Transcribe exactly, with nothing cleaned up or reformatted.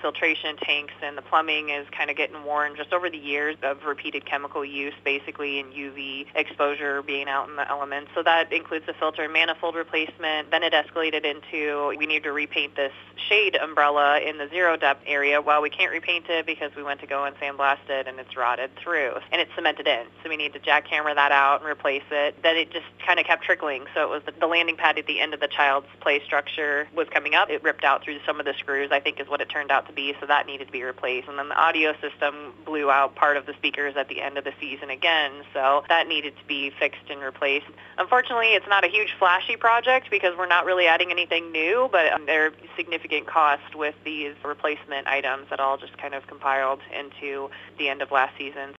filtration tanks, and the plumbing is kind of getting worn just over the years of repeated chemical use, basically, and U V exposure being out in the elements. So that includes the filter and manifold replacement. Then it escalated into we need to repaint this shade umbrella in the zero depth area. Well, we can't repaint it because we went to go and sandblast it and it's rotted through and it's cemented in. So we need to jackhammer that out and replace it. Then it just kind of kept trickling. So it was the, the landing pad at the end of the child's play structure was coming up. It ripped out through some of the screws, I think is what it turned out to be. So that needed to be replaced. And then the audio system blew out part of the speakers at the end of the season again. So that needed to be fixed and replaced. Unfortunately, it's not a huge flashy project because we're not really adding anything new, but um, there are significant costs with these replacement items that all just kind of compiled into the end of last season.